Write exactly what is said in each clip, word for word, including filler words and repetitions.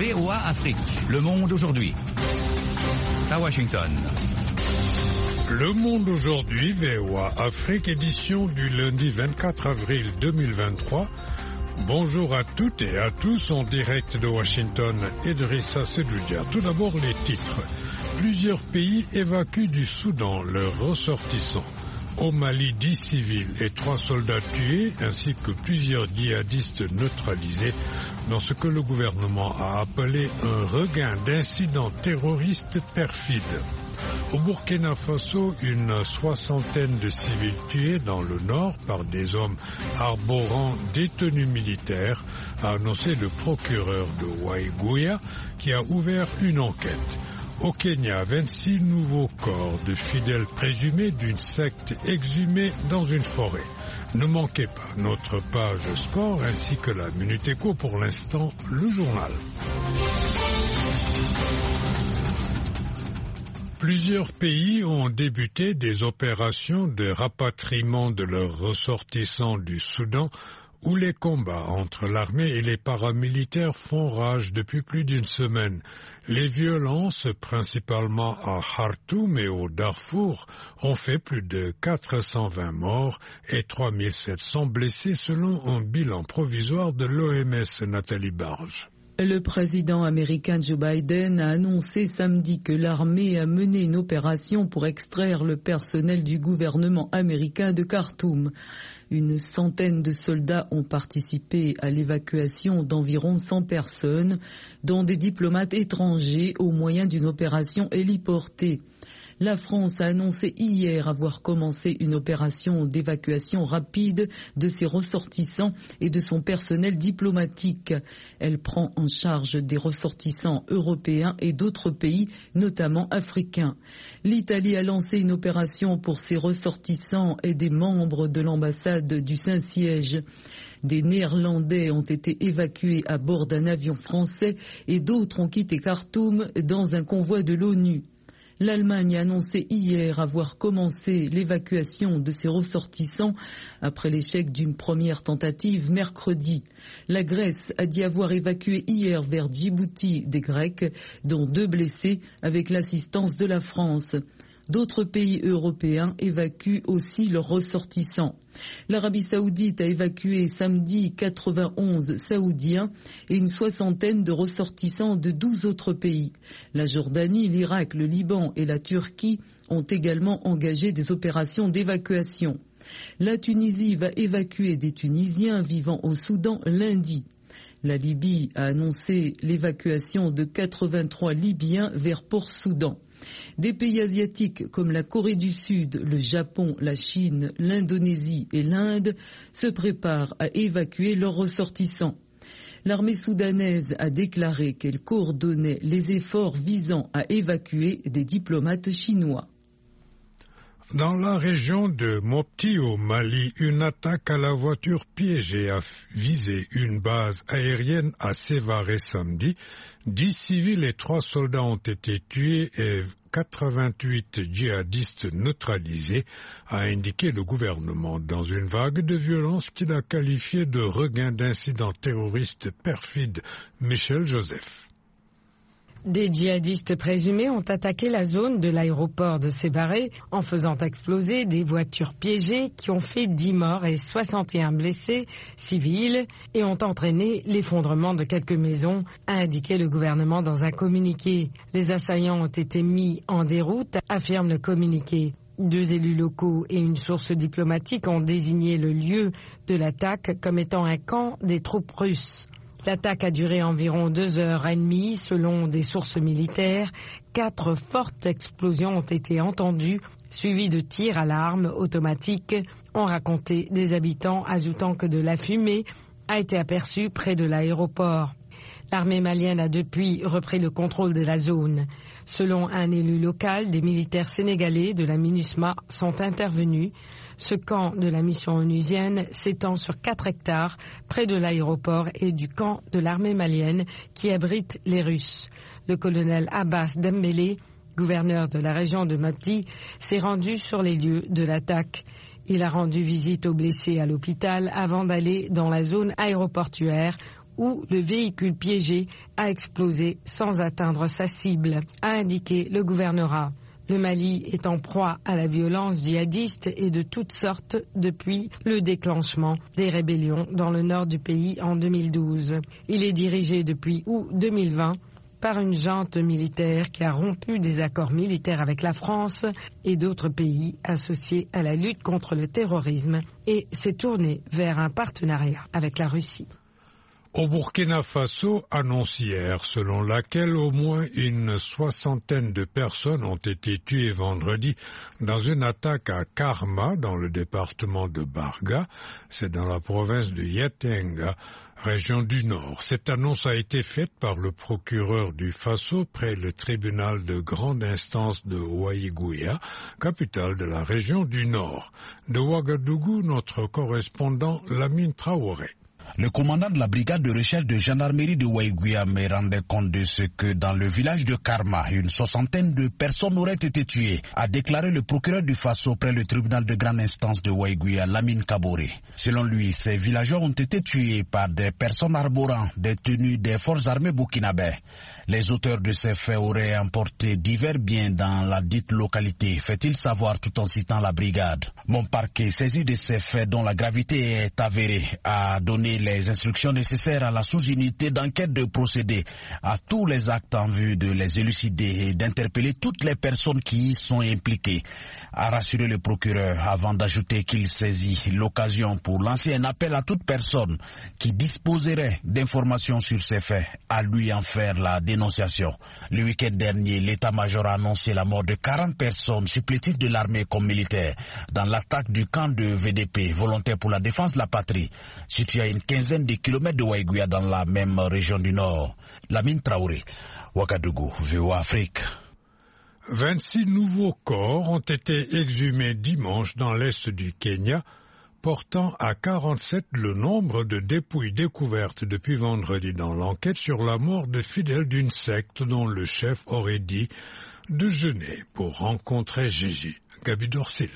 V O A Afrique. Le monde aujourd'hui. À Washington. Le monde aujourd'hui, V O A Afrique, édition du lundi vingt-quatre avril deux mille vingt-trois. Bonjour à toutes et à tous en direct de Washington, Idrissa Sedoudia. Tout d'abord les titres. Plusieurs pays évacuent du Soudan leurs ressortissants. Au Mali, dix civils et trois soldats tués, ainsi que plusieurs djihadistes neutralisés, dans ce que le gouvernement a appelé un regain d'incidents terroristes perfides. Au Burkina Faso, une soixantaine de civils tués dans le nord par des hommes arborant des tenues militaires, a annoncé le procureur de Waïgouya, qui a ouvert une enquête. Au Kenya, vingt-six nouveaux corps de fidèles présumés d'une secte exhumés dans une forêt. Ne manquez pas notre page sport ainsi que la Minute Éco. Pour l'instant, le journal. Plusieurs pays ont débuté des opérations de rapatriement de leurs ressortissants du Soudan, où les combats entre l'armée et les paramilitaires font rage depuis plus d'une semaine. Les violences, principalement à Khartoum et au Darfour, ont fait plus de quatre cent vingt morts et trois mille sept cents blessés selon un bilan provisoire de l'O M S. Nathalie Barge. Le président américain Joe Biden a annoncé samedi que l'armée a mené une opération pour extraire le personnel du gouvernement américain de Khartoum. Une centaine de soldats ont participé à l'évacuation d'environ cent personnes, dont des diplomates étrangers, au moyen d'une opération héliportée. La France a annoncé hier avoir commencé une opération d'évacuation rapide de ses ressortissants et de son personnel diplomatique. Elle prend en charge des ressortissants européens et d'autres pays, notamment africains. L'Italie a lancé une opération pour ses ressortissants et des membres de l'ambassade du Saint-Siège. Des Néerlandais ont été évacués à bord d'un avion français et d'autres ont quitté Khartoum dans un convoi de l'ONU. L'Allemagne a annoncé hier avoir commencé l'évacuation de ses ressortissants après l'échec d'une première tentative mercredi. La Grèce a dit avoir évacué hier vers Djibouti des Grecs, dont deux blessés avec l'assistance de la France. D'autres pays européens évacuent aussi leurs ressortissants. L'Arabie saoudite a évacué samedi quatre-vingt-onze Saoudiens et une soixantaine de ressortissants de douze autres pays. La Jordanie, l'Irak, le Liban et la Turquie ont également engagé des opérations d'évacuation. La Tunisie va évacuer des Tunisiens vivant au Soudan lundi. La Libye a annoncé l'évacuation de quatre-vingt-trois Libyens vers Port-Soudan. Des pays asiatiques comme la Corée du Sud, le Japon, la Chine, l'Indonésie et l'Inde se préparent à évacuer leurs ressortissants. L'armée soudanaise a déclaré qu'elle coordonnait les efforts visant à évacuer des diplomates chinois. Dans la région de Mopti au Mali, une attaque à la voiture piégée a visé une base aérienne à Sévaré samedi. Dix civils et trois soldats ont été tués et quatre-vingt-huit djihadistes neutralisés, a indiqué le gouvernement dans une vague de violence qu'il a qualifiée de regain d'incidents terroristes perfides. Michel Joseph. Des djihadistes présumés ont attaqué la zone de l'aéroport de Sévaré en faisant exploser des voitures piégées qui ont fait dix morts et soixante et un blessés civils et ont entraîné l'effondrement de quelques maisons, a indiqué le gouvernement dans un communiqué. Les assaillants ont été mis en déroute, affirme le communiqué. Deux élus locaux et une source diplomatique ont désigné le lieu de l'attaque comme étant un camp des troupes russes. L'attaque a duré environ deux heures et demie selon des sources militaires. Quatre fortes explosions ont été entendues, suivies de tirs à l'arme automatique, ont raconté des habitants, ajoutant que de la fumée a été aperçue près de l'aéroport. L'armée malienne a depuis repris le contrôle de la zone. Selon un élu local, des militaires sénégalais de la MINUSMA sont intervenus. Ce camp de la mission onusienne s'étend sur quatre hectares près de l'aéroport et du camp de l'armée malienne qui abrite les Russes. Le colonel Abbas Dembélé, gouverneur de la région de Mopti, s'est rendu sur les lieux de l'attaque. Il a rendu visite aux blessés à l'hôpital avant d'aller dans la zone aéroportuaire où le véhicule piégé a explosé sans atteindre sa cible, a indiqué le gouvernorat. Le Mali est en proie à la violence djihadiste et de toutes sortes depuis le déclenchement des rébellions dans le nord du pays en deux mille douze. Il est dirigé depuis août deux mille vingt par une junte militaire qui a rompu des accords militaires avec la France et d'autres pays associés à la lutte contre le terrorisme et s'est tourné vers un partenariat avec la Russie. Au Burkina Faso, annonce hier selon laquelle au moins une soixantaine de personnes ont été tuées vendredi dans une attaque à Karma dans le département de Barga, c'est dans la province de Yatenga, région du Nord. Cette annonce a été faite par le procureur du Faso près le tribunal de grande instance de Ouaïgouya, capitale de la région du Nord. De Ouagadougou, notre correspondant Lamine Traoré. Le commandant de la brigade de recherche de gendarmerie de Ouaïgouya me rendait compte de ce que dans le village de Karma, une soixantaine de personnes auraient été tuées, a déclaré le procureur du Faso près le tribunal de grande instance de Ouaïgouya, Lamine Kaboré. Selon lui, ces villageois ont été tués par des personnes arborant des tenues des forces armées burkinabè. Les auteurs de ces faits auraient emporté divers biens dans la dite localité, fait-il savoir tout en citant la brigade. Mon parquet, saisi de ces faits dont la gravité est avérée, a donné les instructions nécessaires à la sous-unité d'enquête de procéder à tous les actes en vue de les élucider et d'interpeller toutes les personnes qui y sont impliquées, a rassuré le procureur avant d'ajouter qu'il saisit l'occasion pour lancer un appel à toute personne qui disposerait d'informations sur ces faits à lui en faire la dénonciation. Le week-end dernier, l'état-major a annoncé la mort de quarante personnes supplétives de l'armée comme militaires dans l'attaque du camp de V D P, volontaire pour la défense de la patrie, situé à une quinzaine de kilomètres de Ouaïgouya dans la même région du Nord. Lamine Traoré, Ouagadougou, V O A Afrique. vingt-six nouveaux corps ont été exhumés dimanche dans l'est du Kenya, portant à quarante-sept le nombre de dépouilles découvertes depuis vendredi dans l'enquête sur la mort de fidèles d'une secte dont le chef aurait dit de jeûner pour rencontrer Jésus. Gabi Dorsil.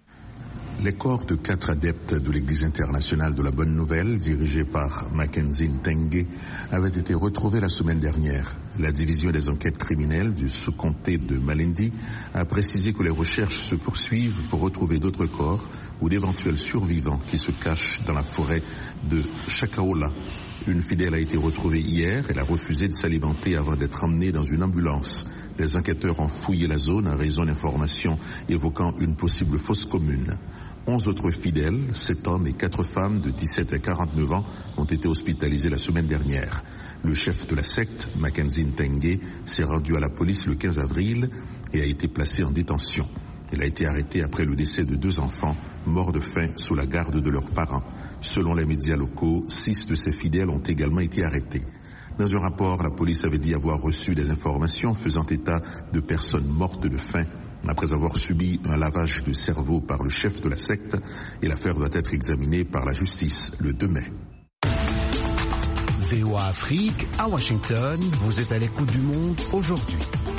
Les corps de quatre adeptes de l'Église internationale de la Bonne Nouvelle, dirigés par Mackenzie Ntenge, avaient été retrouvés la semaine dernière. La division des enquêtes criminelles du sous-comté de Malindi a précisé que les recherches se poursuivent pour retrouver d'autres corps ou d'éventuels survivants qui se cachent dans la forêt de Chakaola. Une fidèle a été retrouvée hier. Elle a refusé de s'alimenter avant d'être emmenée dans une ambulance. Les enquêteurs ont fouillé la zone en raison d'informations évoquant une possible fosse commune. Onze autres fidèles, sept hommes et quatre femmes de dix-sept à quarante-neuf ans, ont été hospitalisés la semaine dernière. Le chef de la secte, Mackenzie Ntenge, s'est rendu à la police le quinze avril et a été placé en détention. Il a été arrêté après le décès de deux enfants, morts de faim sous la garde de leurs parents. Selon les médias locaux, six de ces fidèles ont également été arrêtés. Dans un rapport, la police avait dit avoir reçu des informations faisant état de personnes mortes de faim après avoir subi un lavage de cerveau par le chef de la secte, et l'affaire doit être examinée par la justice le deux mai. V O A Afrique, à Washington, vous êtes à l'écoute du monde aujourd'hui.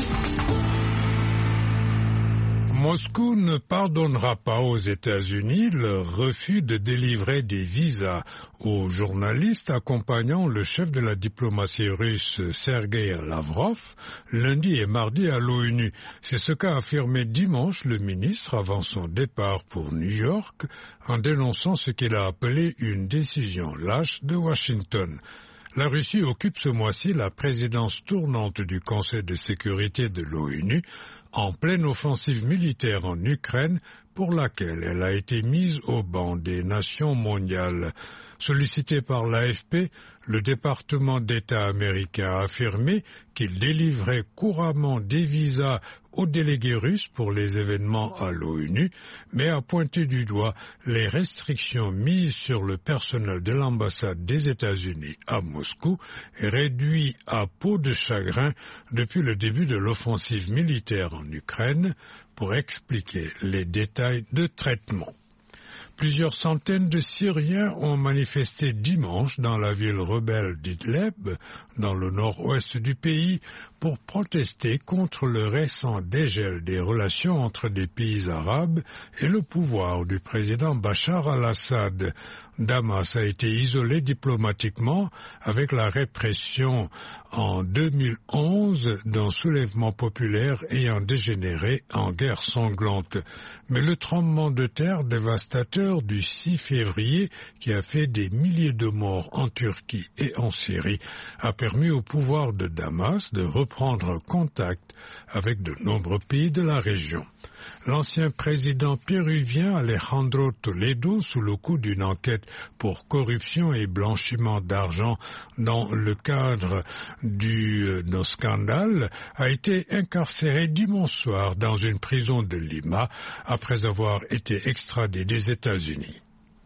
Moscou ne pardonnera pas aux États-Unis le refus de délivrer des visas aux journalistes accompagnant le chef de la diplomatie russe Sergei Lavrov lundi et mardi à l'ONU. C'est ce qu'a affirmé dimanche le ministre avant son départ pour New York en dénonçant ce qu'il a appelé une décision lâche de Washington. La Russie occupe ce mois-ci la présidence tournante du Conseil de sécurité de l'ONU en pleine offensive militaire en Ukraine pour laquelle elle a été mise au banc des nations mondiales. Sollicité par l'A F P, le département d'État américain a affirmé qu'il délivrait couramment des visas aux délégués russes pour les événements à l'ONU, mais a pointé du doigt les restrictions mises sur le personnel de l'ambassade des États-Unis à Moscou, réduit à peau de chagrin depuis le début de l'offensive militaire en Ukraine, pour expliquer les détails de traitement. Plusieurs centaines de Syriens ont manifesté dimanche dans la ville rebelle d'Idlib, dans le nord-ouest du pays, pour protester contre le récent dégel des relations entre des pays arabes et le pouvoir du président Bachar al-Assad. Damas a été isolé diplomatiquement avec la répression en deux mille onze d'un soulèvement populaire ayant dégénéré en guerre sanglante. Mais le tremblement de terre dévastateur du six février, qui a fait des milliers de morts en Turquie et en Syrie, a permis au pouvoir de Damas de reprendre contact avec de nombreux pays de la région. L'ancien président péruvien Alejandro Toledo, sous le coup d'une enquête pour corruption et blanchiment d'argent dans le cadre du, d'un scandale, a été incarcéré dimanche soir dans une prison de Lima après avoir été extradé des États-Unis.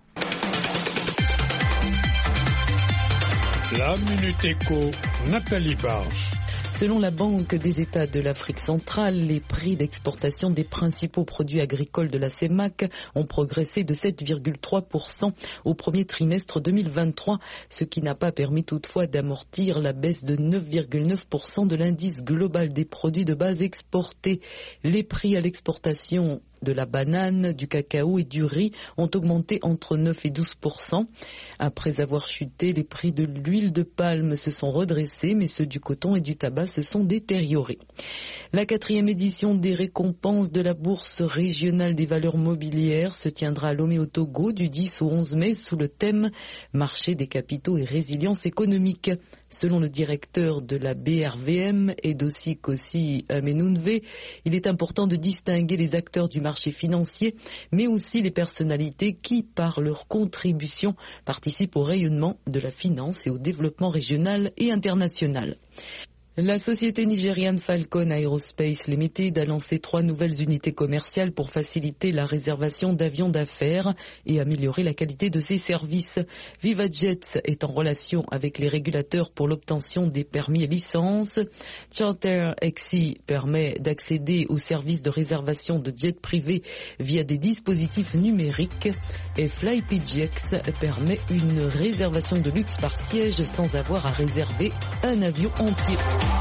La Minute Éco, Nathalie Barge. Selon la Banque des États de l'Afrique centrale, les prix d'exportation des principaux produits agricoles de la C E M A C ont progressé de sept virgule trois pour cent au premier trimestre deux mille vingt-trois, ce qui n'a pas permis toutefois d'amortir la baisse de neuf virgule neuf pour cent de l'indice global des produits de base exportés. Les prix à l'exportation de la banane, du cacao et du riz ont augmenté entre neuf et douze pour cent. Après avoir chuté, les prix de l'huile de palme se sont redressés, mais ceux du coton et du tabac se sont détériorés. La quatrième édition des récompenses de la Bourse régionale des valeurs mobilières se tiendra à Lomé au Togo du dix au onze mai sous le thème « Marché des capitaux et résilience économique ». Selon le directeur de la B R V M, Edosi Kossi Amenunve, il est important de distinguer les acteurs du marché financier, mais aussi les personnalités qui, par leur contribution, participent au rayonnement de la finance et au développement régional et international. La société nigériane Falcon Aerospace Limited a lancé trois nouvelles unités commerciales pour faciliter la réservation d'avions d'affaires et améliorer la qualité de ses services. VivaJets est en relation avec les régulateurs pour l'obtention des permis et licences. CharterXi permet d'accéder aux services de réservation de jets privés via des dispositifs numériques. Et FlyPGX permet une réservation de luxe par siège sans avoir à réserver un avion entier.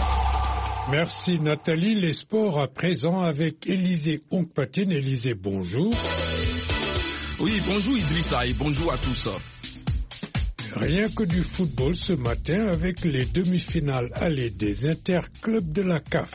Merci Nathalie. Les sports à présent avec Élisée Onkpatine. Élisée, bonjour. Oui, bonjour Idrissa et bonjour à tous. Rien que du football ce matin avec les demi-finales allées des interclubs de la C A F.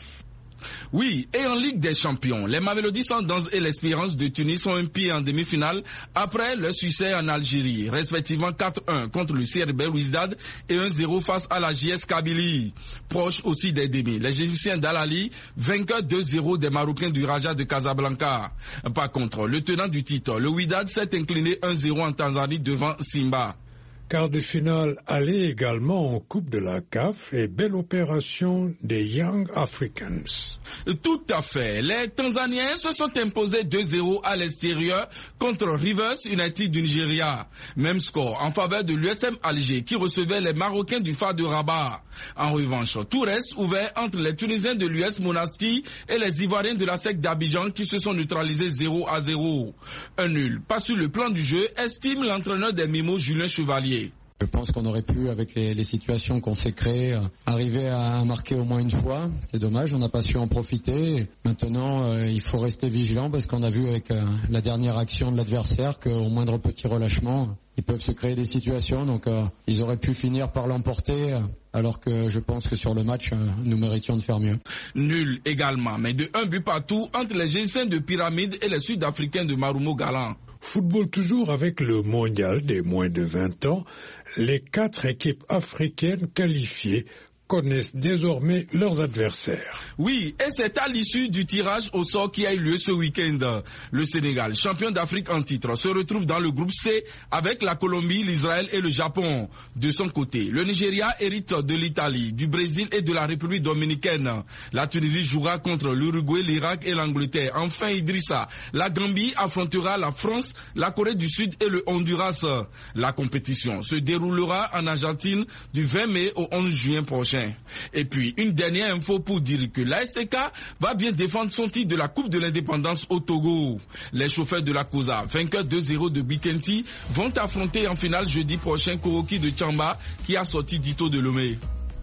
Oui, et en Ligue des Champions, les Mamelody Sundowns et l'Espérance de Tunis sont un pied en demi-finale après leur succès en Algérie, respectivement quatre un contre le C R B Belouizdad et un zéro face à la J S Kabylie. Proche aussi des demi, les Égyptiens d'Al-Ali, vainqueurs deux zéro des Marocains du Raja de Casablanca. Par contre, le tenant du titre, le Wydad, s'est incliné un zéro en Tanzanie devant Simba. Quart de finale aller également en Coupe de la C A F et belle opération des Young Africans. Tout à fait. Les Tanzaniens se sont imposés deux zéro à l'extérieur contre Rivers United du Nigeria. Même score en faveur de l'U S M Alger qui recevait les Marocains du F A R de Rabat. En revanche, tout reste ouvert entre les Tunisiens de l'U S Monastir et les Ivoiriens de la S E C d'Abidjan qui se sont neutralisés zéro à zéro. Un nul, pas sur le plan du jeu, estime l'entraîneur des Mimos Julien Chevalier. Je pense qu'on aurait pu, avec les, les situations qu'on s'est créées, arriver à marquer au moins une fois. C'est dommage, on n'a pas su en profiter. Maintenant, euh, il faut rester vigilant parce qu'on a vu avec euh, la dernière action de l'adversaire qu'au moindre petit relâchement, ils peuvent se créer des situations. Donc, euh, ils auraient pu finir par l'emporter, alors que je pense que sur le match, euh, nous méritions de faire mieux. Nul également, mais de un but partout entre les Égyptiens de Pyramide et les Sud-Africains de Marumo Galan. Football toujours avec le mondial des moins de vingt ans. Les quatre équipes africaines qualifiées connaissent désormais leurs adversaires. Oui, et c'est à l'issue du tirage au sort qui a eu lieu ce week-end. Le Sénégal, champion d'Afrique en titre, se retrouve dans le groupe C avec la Colombie, l'Israël et le Japon. De son côté, le Nigeria hérite de l'Italie, du Brésil et de la République dominicaine. La Tunisie jouera contre l'Uruguay, l'Irak et l'Angleterre. Enfin, Idrissa, la Gambie affrontera la France, la Corée du Sud et le Honduras. La compétition se déroulera en Argentine du vingt mai au onze juin prochain. Et puis, une dernière info pour dire que l'A S C K va bien défendre son titre de la Coupe de l'Indépendance au Togo. Les chauffeurs de la COSA, vainqueurs deux zéro de Bikenti, vont affronter en finale jeudi prochain Koroki de Tchamba qui a sorti Dito de Lomé.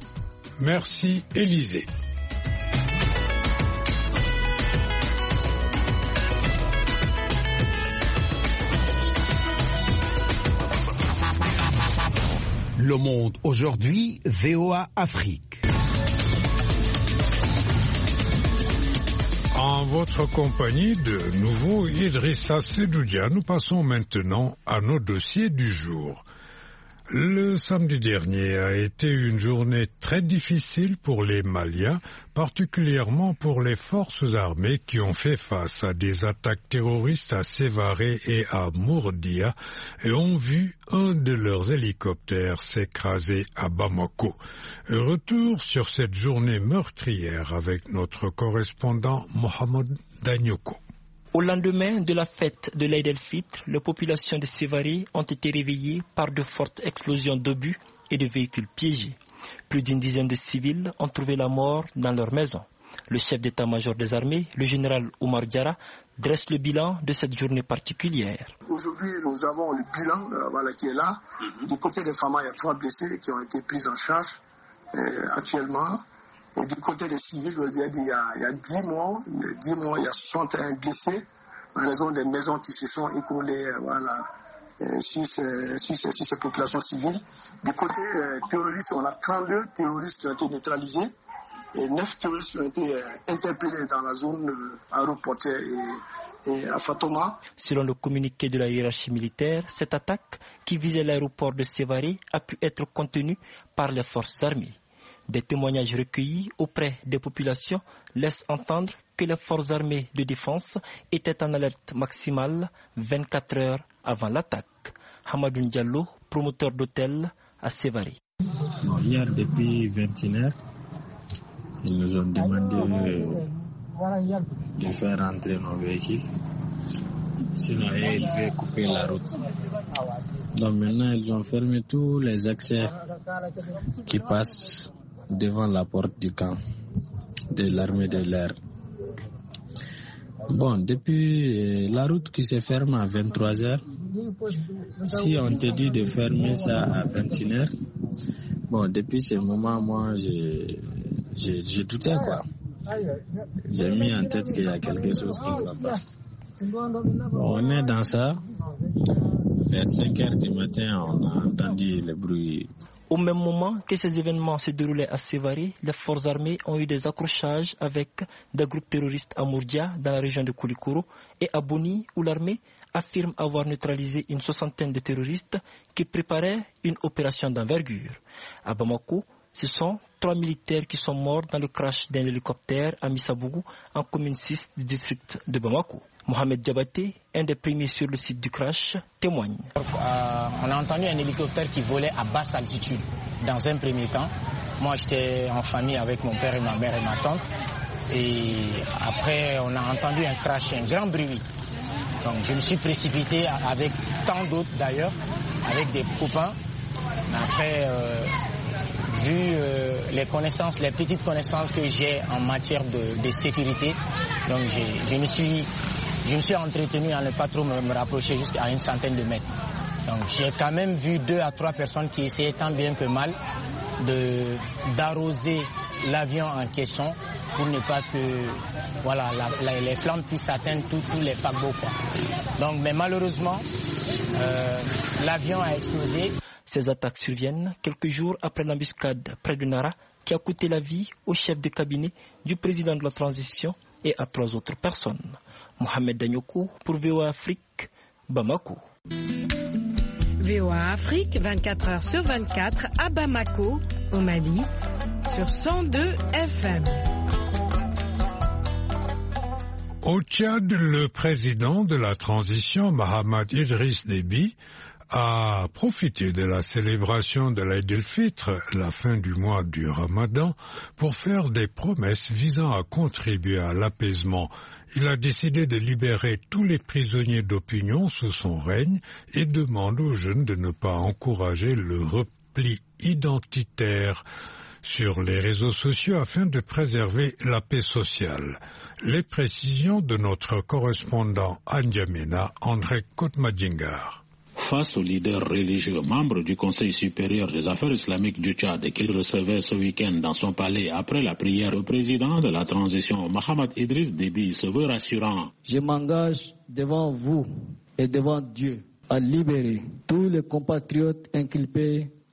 Merci Élisée. Le Monde aujourd'hui, V O A Afrique. En votre compagnie de nouveau Idrissa Sedoudia, nous passons maintenant à nos dossiers du jour. Le samedi dernier a été une journée très difficile pour les Maliens, particulièrement pour les forces armées qui ont fait face à des attaques terroristes à Sévaré et à Mourdia et ont vu un de leurs hélicoptères s'écraser à Bamako. Retour sur cette journée meurtrière avec notre correspondant Mohamed Danyoko. Au lendemain de la fête de l'Aïd el-Fitr, les populations de Sévaré ont été réveillées par de fortes explosions d'obus et de véhicules piégés. Plus d'une dizaine de civils ont trouvé la mort dans leur maison. Le chef d'état-major des armées, le général Oumar Diarra, dresse le bilan de cette journée particulière. Aujourd'hui, nous avons le bilan euh, voilà, qui est là. Du côté des femmes, il y a trois blessés qui ont été pris en charge euh, actuellement. Et du côté des civils, il y a, il y a, il y a dix mois, dix mois, il y a soixante et un blessés en raison des maisons qui se sont écoulées voilà, sur, ces, sur, ces, sur ces populations civiles. Du côté euh, terroriste, on a trente-deux terroristes qui ont été neutralisés et neuf terroristes qui ont été euh, interpellés dans la zone euh, aéroportuaire et, et à Fatoma. Selon le communiqué de la hiérarchie militaire, cette attaque qui visait l'aéroport de Sévaré a pu être contenue par les forces armées. Des témoignages recueillis auprès des populations laissent entendre que les forces armées de défense étaient en alerte maximale vingt-quatre heures avant l'attaque. Hamadou Diallo, promoteur d'hôtel à Sévaré. Hier, depuis vingt et une heures, ils nous ont demandé de faire entrer nos véhicules. Sinon, ils devaient couper la route. Donc maintenant, ils ont fermé tous les accès qui passent devant la porte du camp de l'armée de l'air. Bon, depuis la route qui se ferme à vingt-trois heures, si on te dit de fermer ça à vingt et une heures, bon, depuis ce moment, moi, j'ai, j'ai, j'ai douté, quoi. J'ai mis en tête qu'il y a quelque chose qui ne va pas. Bon, on est dans ça. Vers cinq heures du matin, on a entendu le bruit. Au même moment que ces événements se déroulaient à Sévaré, les forces armées ont eu des accrochages avec des groupes terroristes à Mourdia, dans la région de Koulikoro, et à Boni, où l'armée affirme avoir neutralisé une soixantaine de terroristes qui préparaient une opération d'envergure. À Bamako, ce sont trois militaires qui sont morts dans le crash d'un hélicoptère à Missabougou, en commune six du district de Bamako. Mohamed Diabaté, un des premiers sur le site du crash, témoigne. Euh, on a entendu un hélicoptère qui volait à basse altitude. Dans un premier temps, moi j'étais en famille avec mon père et ma mère et ma tante. Et après, on a entendu un crash, un grand bruit. Donc je me suis précipité avec tant d'autres d'ailleurs, avec des copains. Mais après, euh, vu euh, les connaissances, les petites connaissances que j'ai en matière de, de sécurité, donc j'ai, je me suis... Je me suis entretenu à ne pas trop me, me rapprocher jusqu'à une centaine de mètres. Donc j'ai quand même vu deux à trois personnes qui essayaient tant bien que mal de, d'arroser l'avion en question pour ne pas que voilà, la, la, les flammes puissent atteindre tous les paquebots, quoi. Donc, mais malheureusement, euh, l'avion a explosé. Ces attaques surviennent quelques jours après l'embuscade près de Nara qui a coûté la vie au chef de cabinet du président de la transition et à trois autres personnes. Mohamed Danyoko pour V O A Afrique, Bamako. V O A Afrique, vingt-quatre heures sur vingt-quatre à Bamako, au Mali, sur cent deux F M. Au Tchad, le président de la transition, Mahamat Idriss Déby, a profité de la célébration de l'Aïd el-Fitr, la fin du mois du Ramadan, pour faire des promesses visant à contribuer à l'apaisement. Il a décidé de libérer tous les prisonniers d'opinion sous son règne et demande aux jeunes de ne pas encourager le repli identitaire sur les réseaux sociaux afin de préserver la paix sociale. Les précisions de notre correspondant à N'Djamena, André Kotmadjingar. Face aux leaders religieux membres du Conseil supérieur des affaires islamiques du Tchad qu'il recevait ce week-end dans son palais après la prière, le président de la transition, Mahamat Idriss Déby, se veut rassurant. Je m'engage devant vous et devant Dieu à libérer tous les compatriotes inculpés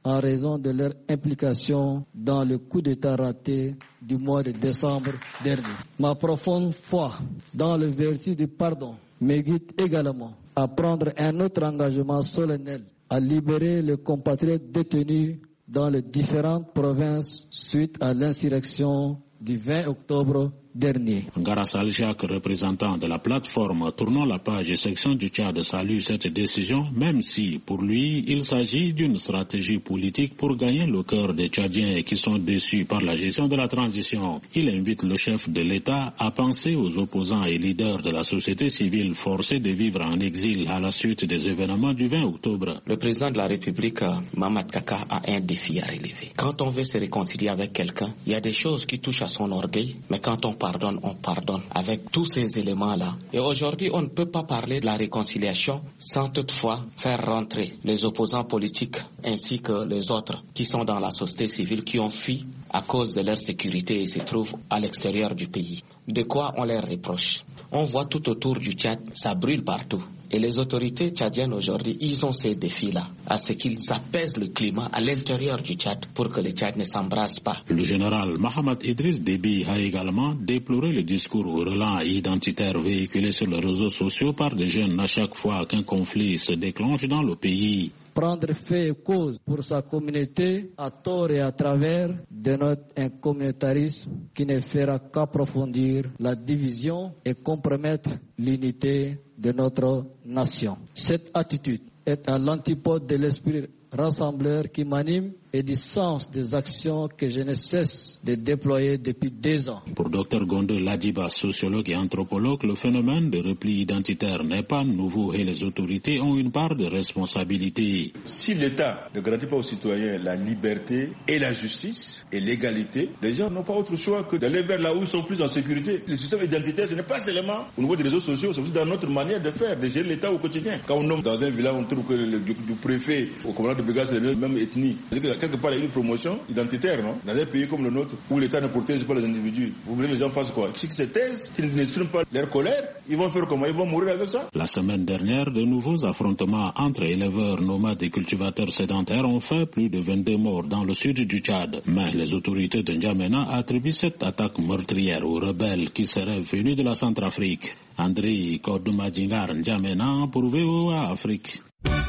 en raison de leur implication dans le coup d'État raté du mois de décembre dernier. Ma profonde foi dans le vertu du pardon me guide également à prendre un autre engagement solennel, à libérer les compatriotes détenus dans les différentes provinces suite à l'insurrection du vingt octobre dernier. Garas Al-Jacques, représentant de la plateforme Tournons la page section du Tchad, salue cette décision, même si, pour lui, il s'agit d'une stratégie politique pour gagner le cœur des Tchadiens qui sont déçus par la gestion de la transition. Il invite le chef de l'État à penser aux opposants et leaders de la société civile forcés de vivre en exil à la suite des événements du vingt octobre. Le président de la République, Mamad Kaka, a un défi à relever. Quand on veut se réconcilier avec quelqu'un, il y a des choses qui touchent à son orgueil, mais quand on pardonne, on pardonne avec tous ces éléments-là. Et aujourd'hui, on ne peut pas parler de la réconciliation sans toutefois faire rentrer les opposants politiques ainsi que les autres qui sont dans la société civile, qui ont fui à cause de leur sécurité et se trouvent à l'extérieur du pays. De quoi on les reproche? On voit tout autour du Tchad, ça brûle partout. Et les autorités tchadiennes aujourd'hui, ils ont ces défis-là, à ce qu'ils apaisent le climat à l'intérieur du Tchad pour que le Tchad ne s'embrase pas. Le général Mahamat Idriss Déby a également déploré le discours relent et identitaire véhiculé sur les réseaux sociaux par des jeunes à chaque fois qu'un conflit se déclenche dans le pays. Prendre fait et cause pour sa communauté à tort et à travers de notre un communautarisme qui ne fera qu'approfondir la division et compromettre l'unité de notre nation. Cette attitude est à l'antipode de l'esprit rassembleur qui m'anime et du sens des actions que je ne cesse de déployer depuis deux ans. Pour Dr Gonde Ladiba, sociologue et anthropologue, le phénomène de repli identitaire n'est pas nouveau et les autorités ont une part de responsabilité. Si l'État ne garantit pas aux citoyens la liberté et la justice et l'égalité, les gens n'ont pas autre choix que d'aller vers là où ils sont plus en sécurité. Le système identitaire, ce n'est pas seulement au niveau des réseaux sociaux, c'est aussi dans notre manière de faire, de gérer l'État au quotidien. Quand on nomme dans un village, on trouve que le, du, du préfet au commandant de brigade, c'est la même ethnie. Quelque part, il y a une promotion identitaire, non? Dans un pays comme le nôtre, où l'État ne protège pas les individus, vous voulez que les gens fassent quoi? Ceux qui se taisent, qui n'expriment pas leur colère, ils vont faire comment? Ils vont mourir avec ça? La semaine dernière, de nouveaux affrontements entre éleveurs, nomades et cultivateurs sédentaires ont fait plus de vingt-deux morts dans le sud du Tchad. Mais les autorités de N'Djamena attribuent cette attaque meurtrière aux rebelles qui seraient venus de la Centrafrique. André Kodomadjingar N'Djamena pour V O A Afrique.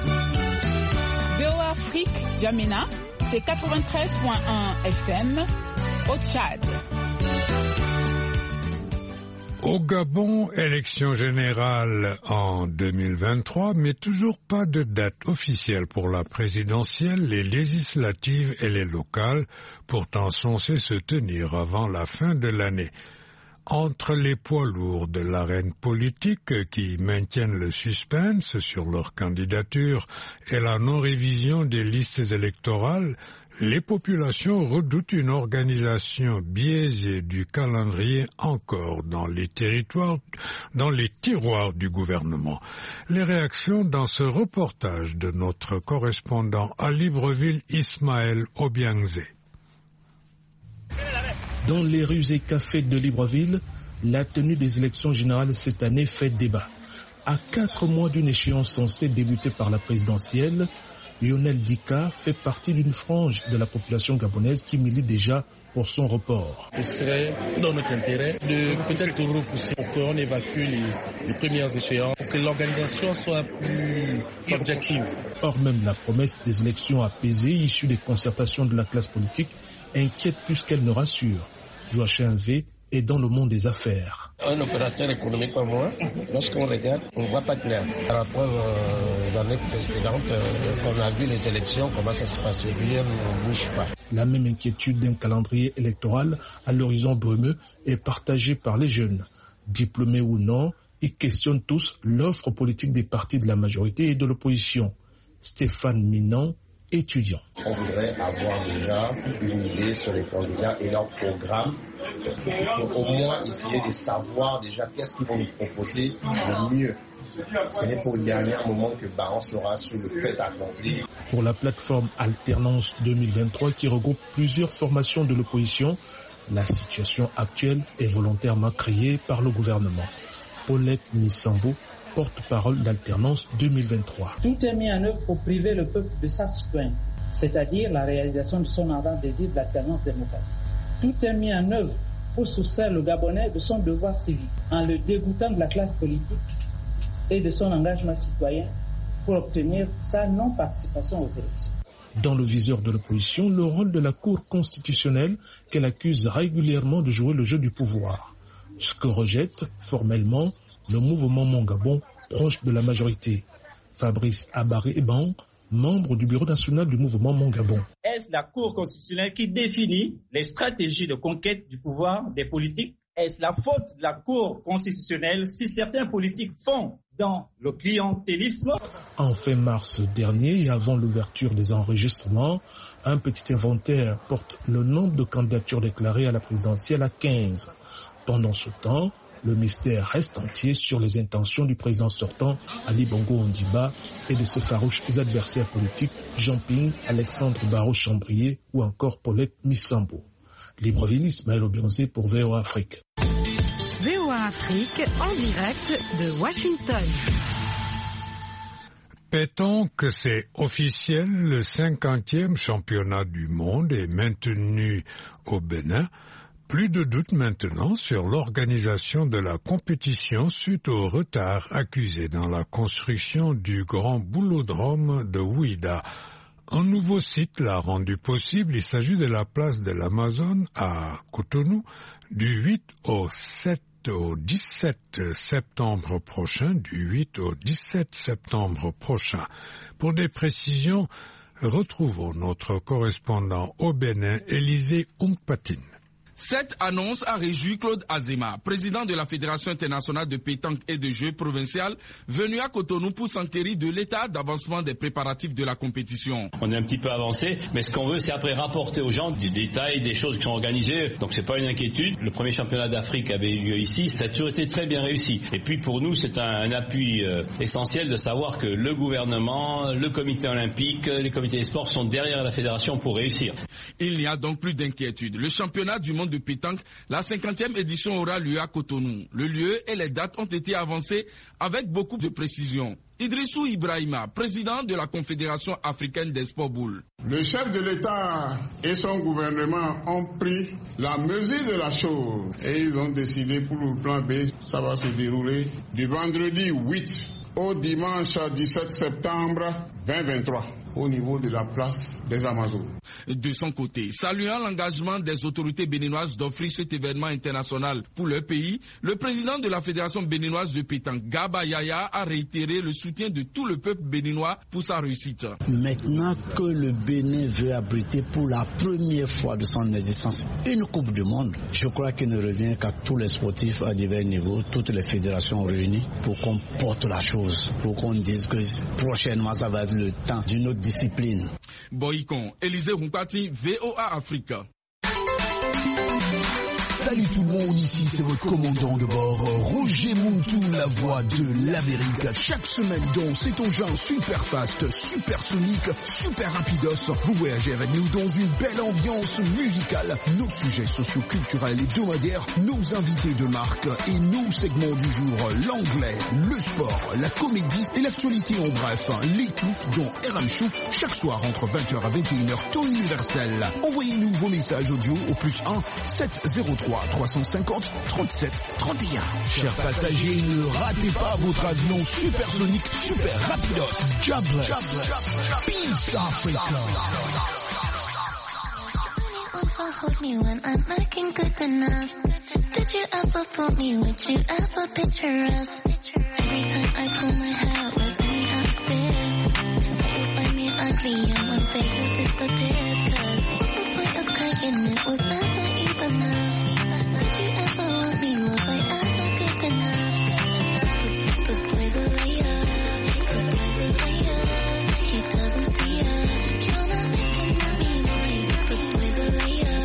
V O A Afrique, N'Djamena, c'est quatre-vingt-treize virgule un F M au Tchad. Au Gabon, élection générale en deux mille vingt-trois, mais toujours pas de date officielle pour la présidentielle, les législatives et les locales, pourtant censées se tenir avant la fin de l'année. Entre les poids lourds de l'arène politique qui maintiennent le suspense sur leur candidature et la non-révision des listes électorales, les populations redoutent une organisation biaisée du calendrier encore dans les territoires, dans les tiroirs du gouvernement. Les réactions dans ce reportage de notre correspondant à Libreville, Ismaël Obiangze. Dans les rues et cafés de Libreville, la tenue des élections générales cette année fait débat. À quatre mois d'une échéance censée débuter par la présidentielle, Lionel Dika fait partie d'une frange de la population gabonaise qui milite déjà pour son report. Ce serait dans notre intérêt de peut-être repousser pour qu'on évacue les, les premières échéances, pour que l'organisation soit plus objective. Or même la promesse des élections apaisées issues des concertations de la classe politique inquiète plus qu'elle ne rassure. Joachim V est dans le monde des affaires. Un opérateur économique comme moi, lorsqu'on regarde, on ne voit pas clair. Par rapport aux années précédentes, on a vu les élections, comment ça se passait, rien ne bouge pas. La même inquiétude d'un calendrier électoral à l'horizon brumeux est partagée par les jeunes. Diplômés ou non, ils questionnent tous l'offre politique des partis de la majorité et de l'opposition. Stéphane Minan, étudiant. On voudrait avoir déjà une idée sur les candidats et leur programme pour au moins essayer de savoir déjà qu'est-ce qu'ils vont nous proposer de mieux. Ce n'est pour le dernier moment que bah, on sera sur le fait accompli. Pour la plateforme Alternance deux mille vingt-trois qui regroupe plusieurs formations de l'opposition, la situation actuelle est volontairement créée par le gouvernement. Paulette Nissambo porte-parole d'Alternance deux mille vingt-trois. Tout est mis en œuvre pour priver le peuple de sa citoyenneté, c'est-à-dire la réalisation de son ardent désir d'alternance démocratique. Tout est mis en œuvre pour soustraire le Gabonais de son devoir civique, en le dégoûtant de la classe politique et de son engagement citoyen pour obtenir sa non-participation aux élections. Dans le viseur de l'opposition, le rôle de la Cour constitutionnelle qu'elle accuse régulièrement de jouer le jeu du pouvoir, ce que rejette formellement le mouvement Mon Gabon, proche de la majorité. Fabrice Abaré-Ban, membre du bureau national du mouvement Mon Gabon. Est-ce la Cour constitutionnelle qui définit les stratégies de conquête du pouvoir des politiques? Est-ce la faute de la Cour constitutionnelle si certains politiques font dans le clientélisme? En fin mars dernier et avant l'ouverture des enregistrements, un petit inventaire porte le nombre de candidatures déclarées à la présidentielle à quinze. Pendant ce temps, le mystère reste entier sur les intentions du président sortant, Ali Bongo Ondimba, et de ses farouches adversaires politiques, Jean Ping, Alexandre Barrault-Chambrier ou encore Paulette Missambo. Libreville, Ismaël Obionzé pour V O A Afrique. V O A Afrique en direct de Washington. Pétanque, c'est officiel, le cinquantième championnat du monde est maintenu au Bénin. Plus de doute maintenant sur l'organisation de la compétition suite au retard accusé dans la construction du grand boulodrome de Ouida. Un nouveau site l'a rendu possible. Il s'agit de la place de l'Amazone à Cotonou du huit au sept au dix-sept septembre prochain, du huit au dix-sept septembre prochain. Pour des précisions, retrouvons notre correspondant au Bénin, Élisée Oungpatine. Cette annonce a réjoui Claude Azema, président de la Fédération internationale de pétanque et de jeux provinciales, venu à Cotonou pour s'enquérir de l'état d'avancement des préparatifs de la compétition. On est un petit peu avancé, mais ce qu'on veut, c'est après rapporter aux gens des détails, des choses qui sont organisées. Donc c'est pas une inquiétude. Le premier championnat d'Afrique avait eu lieu ici, ça a toujours été très bien réussi. Et puis pour nous, c'est un, un appui euh, essentiel de savoir que le gouvernement, le comité olympique, les comités des sports sont derrière la fédération pour réussir. Il n'y a donc plus d'inquiétude. Le championnat du monde de pétanque, la cinquantième édition aura lieu à Cotonou. Le lieu et les dates ont été avancés avec beaucoup de précision. Idrissou Ibrahima, président de la Confédération africaine des sports boules. Le chef de l'État et son gouvernement ont pris la mesure de la chose et ils ont décidé pour le plan B, ça va se dérouler du vendredi huit au dimanche dix-sept septembre deux mille vingt-trois au niveau de la place des Amazones. De son côté, saluant l'engagement des autorités béninoises d'offrir cet événement international pour leur pays, le président de la Fédération béninoise de pétanque, Gaba Yaya, a réitéré le soutien de tout le peuple béninois pour sa réussite. Maintenant que le Bénin veut abriter pour la première fois de son existence une Coupe du Monde, je crois qu'il ne revient qu'à tous les sportifs à divers niveaux, toutes les fédérations réunies, pour qu'on porte la chose, pour qu'on dise que prochainement ça va être le temps d'une autre discipline. Boycon, Élisée Rumpati, V O A Africa. Salut tout le monde, ici c'est votre commandant de bord, Roger Montou, la voix de l'Amérique. Chaque semaine dans cet engin super fast, super sonique, super rapidos, vous voyagez avec nous dans une belle ambiance musicale. Nos sujets socio-culturels et hebdomadaires, nos invités de marque et nos segments du jour, l'anglais, le sport, la comédie et l'actualité en bref. Les tout dans R M Show, chaque soir entre vingt heures à vingt et une heures, temps universel. Envoyez-nous vos messages audio au plus un sept zéro trois trois cent cinquante trente-sept trente et un. Chers passagers, ne ratez pas votre avion supersonique, super rapidos. Jobless. Peace Africa. Hold me when I'm looking good enough. Did you ever fool me? Would you ever picture us? Every time I pull my hair was any outfit. People find me ugly and one day you'll disappear. Cause what's the point of crying? It was never even enough. Did you ever want me? Was I ever good enough? But boys are liar. But boys are liar. He doesn't see her. You're not thinking of me, boy. But boys are liar.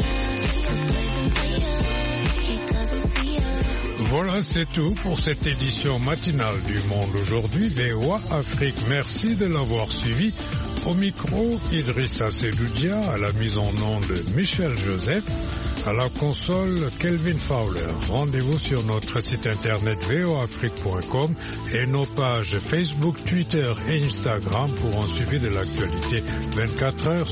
Voilà, c'est tout pour cette édition matinale du Monde aujourd'hui, V O A Afrique. Merci de l'avoir suivi. Au micro, Idrissa Seloudia, à la mise en onde Michel Joseph, à la console Kelvin Fowler. Rendez-vous sur notre site internet v o afrique point com et nos pages Facebook, Twitter et Instagram pour un suivi de l'actualité vingt-quatre heures